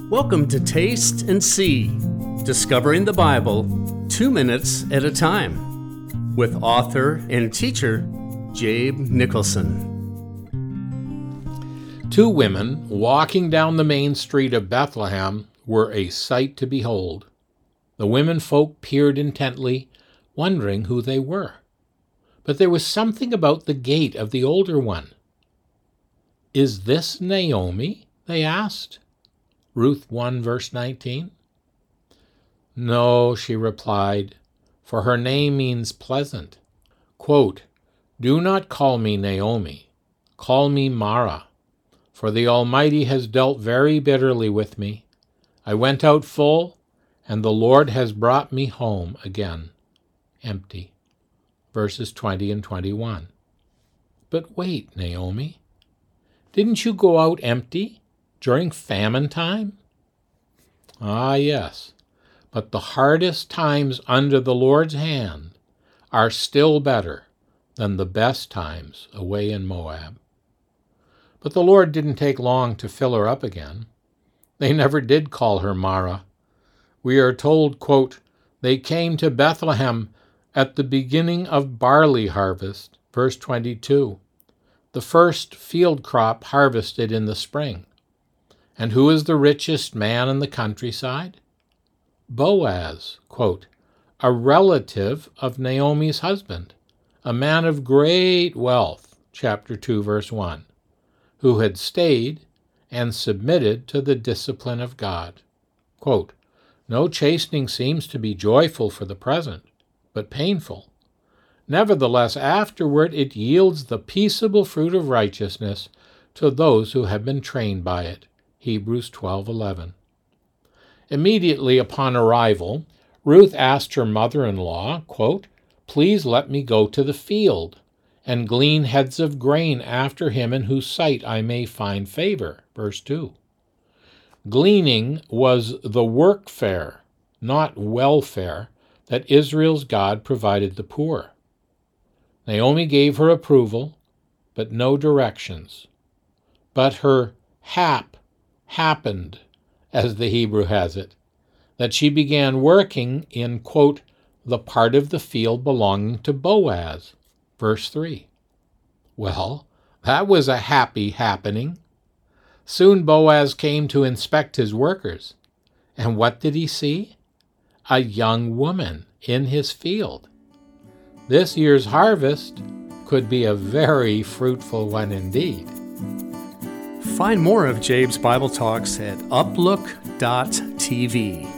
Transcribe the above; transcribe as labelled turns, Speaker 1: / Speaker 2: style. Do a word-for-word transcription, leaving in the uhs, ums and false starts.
Speaker 1: Welcome to Taste and See, Discovering the Bible two minutes at a time, with author and teacher Jabe Nicholson.
Speaker 2: Two women walking down the main street of Bethlehem were a sight to behold. The women folk peered intently, wondering who they were. But there was something about the gait of the older one. "Is this Naomi?" they asked. Ruth one, verse nineteen. "No," she replied, "for her name means pleasant." Quote, "Do not call me Naomi, call me Mara, for the Almighty has dealt very bitterly with me. I went out full, and the Lord has brought me home again empty." Verses twenty and twenty-one. But wait, Naomi, didn't you go out empty during famine time? Ah, yes, but the hardest times under the Lord's hand are still better than the best times away in Moab. But the Lord didn't take long to fill her up again. They never did call her Mara. We are told, quote, "They came to Bethlehem at the beginning of barley harvest," verse twenty-two, the first field crop harvested in the spring. And who is the richest man in the countryside? Boaz, quote, "a relative of Naomi's husband, a man of great wealth," chapter two, verse one, who had stayed and submitted to the discipline of God. Quote, "No chastening seems to be joyful for the present, but painful. Nevertheless, afterward it yields the peaceable fruit of righteousness to those who have been trained by it." Hebrews twelve eleven. Immediately upon arrival, Ruth asked her mother-in-law, quote, "Please let me go to the field and glean heads of grain after him in whose sight I may find favor." Verse two. Gleaning was the workfare, not welfare, that Israel's God provided the poor. Naomi gave her approval, but no directions. But her hap happened, as the Hebrew has it, that she began working in, quote, "the part of the field belonging to Boaz." Verse three. Well, that was a happy happening. Soon Boaz came to inspect his workers, and what did he see? A young woman in his field. This year's harvest could be a very fruitful one indeed.
Speaker 1: Find more of Jabe's Bible Talks at uplook dot t v.